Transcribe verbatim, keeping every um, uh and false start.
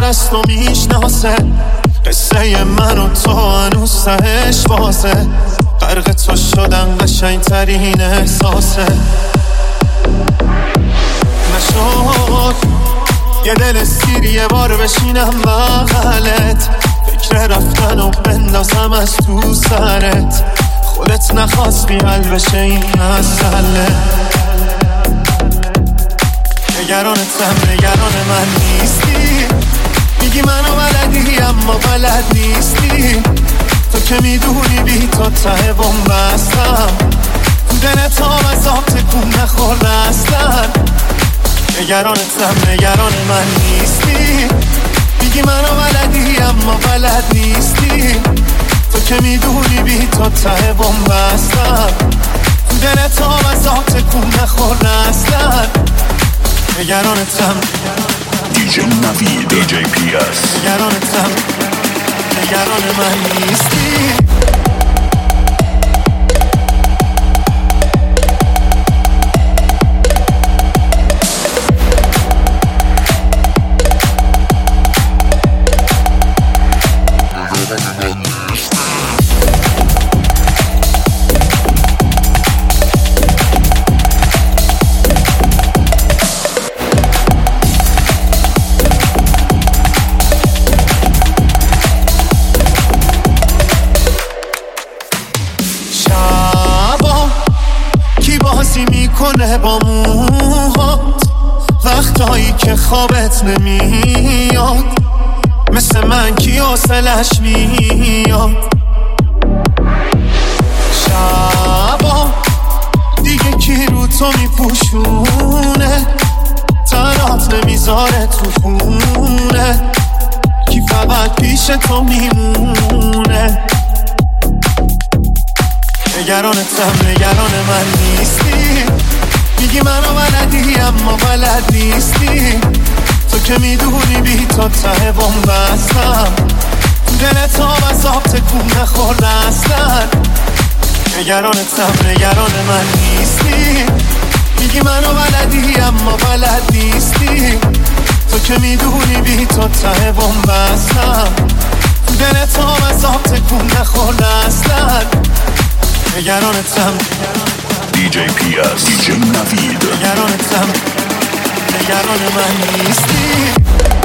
هست و میشناسه قصه من و تو هنوز تهش بازه غرق تو شدن قشنگ ترین احساسه نشد یه دل سیر یه بار بشینم بغلت فکر رفتن و بندازم از تو سرت خودت نخواستی حل بشه این مسئله نگرانتم نگران من نیستی میگی منو بلدی اما بلد نیستی تو که میدونی بی تو ته بم بستم تو دلت هم از آب تکون نخورده اصلا نگرانتم نگران من نیستی میگی منو بلدی اما بلد نیستی تو که میدونی بی تو ته بم بستم تو دلت هم از آب تکون نخورده اصلا نگرانتم دی جی نوید دی جی پی اس نگرانتم نگران من نیستی میکنه با موهات وقتایی که خوابت نمیاد مثل من کی حوصلش میاد شبا دیگه کی رو تو میپوشونه تنات نمیذاره تو خونه کی فقط پیش تو میمونه نگرانتم نگران من نیستی میگی منو بلدی اما بلد نیستی تو که میدونی بی تو ته بم بستم دلت هم از آب تکون نخورده اصلا نگرانتم نگران من نیستی میگی منو بلدی اما بلد نیستی تو که میدونی بی تو ته بم بستم دلت هم از آب تکون نخورده اصلا نگرانتم دی جی پی اس دی جی نوید نگرانتم نگران من نیستی